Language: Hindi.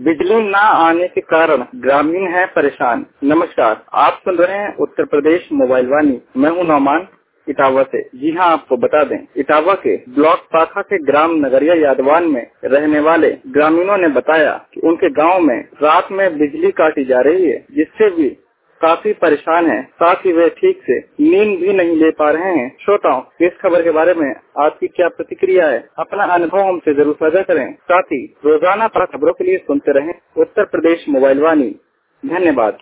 बिजली न आने के कारण ग्रामीण है परेशान। नमस्कार, आप सुन रहे हैं उत्तर प्रदेश मोबाइल वाणी। मैं हूं नौमान इटावा से। जी हां, आपको बता दें, इटावा के ब्लॉक शाखा के ग्राम नगरिया यादवान में रहने वाले ग्रामीणों ने बताया कि उनके गांव में रात में बिजली काटी जा रही है, जिससे भी काफी परेशान है। साथ ही वे ठीक से नींद भी नहीं ले पा रहे हैं। श्रोताओं, इस खबर के बारे में आपकी क्या प्रतिक्रिया है? अपना अनुभव हमसे जरूर साझा करें। साथ ही रोजाना पर खबरों के लिए सुनते रहें उत्तर प्रदेश मोबाइल वाणी। धन्यवाद।